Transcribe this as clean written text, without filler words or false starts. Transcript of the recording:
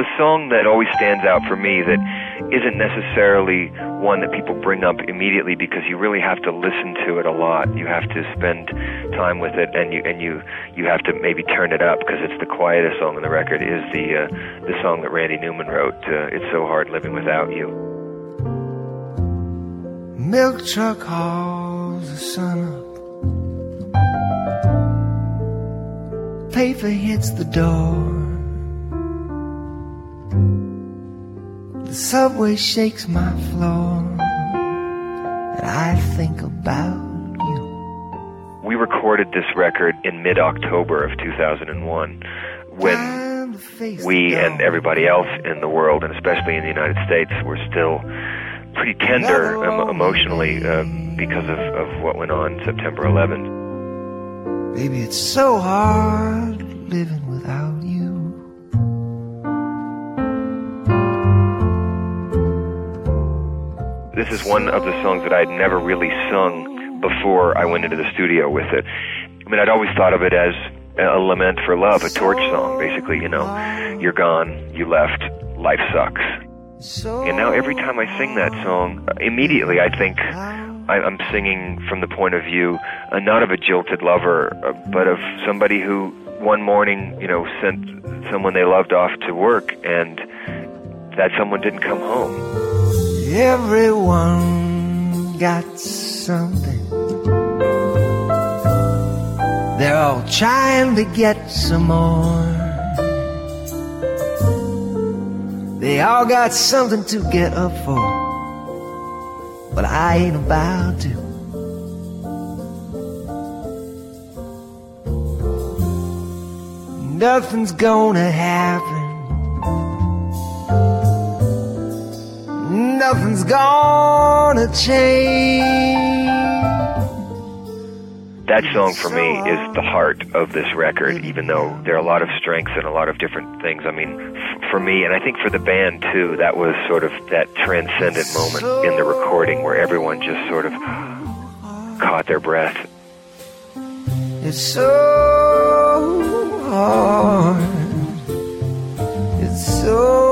the song that always stands out for me that isn't necessarily one that people bring up immediately because you really have to listen to it a lot. You have to spend time with it, and you have to maybe turn it up because it's the quietest song on the record, is the song that Randy Newman wrote, It's So Hard Living Without You. Milk truck hauls the sun up. Paper hits the door. The subway shakes my floor, and I think about you. We recorded this record in mid-October of 2001 when we and everybody else in the world, and especially in the United States, were still pretty tender emotionally because of what went on September 11th. Baby, it's so hard living without you. This is one of the songs that I'd never really sung before I went into the studio with it. I mean, I'd always thought of it as a lament for love, a torch song, basically, you know. You're gone, you left, life sucks. And now every time I sing that song, immediately I think I'm singing from the point of view, not of a jilted lover, but of somebody who one morning, you know, sent someone they loved off to work, and that someone didn't come home. Everyone got something. They're all trying to get some more. They all got something to get up for, but I ain't about to. Nothing's gonna happen. Nothing's gonna change. That song for me is the heart of this record, even though there are a lot of strengths and a lot of different things. I mean, for me, and I think for the band too, that was sort of that transcendent moment in the recording where everyone just sort of caught their breath. It's so hard. It's so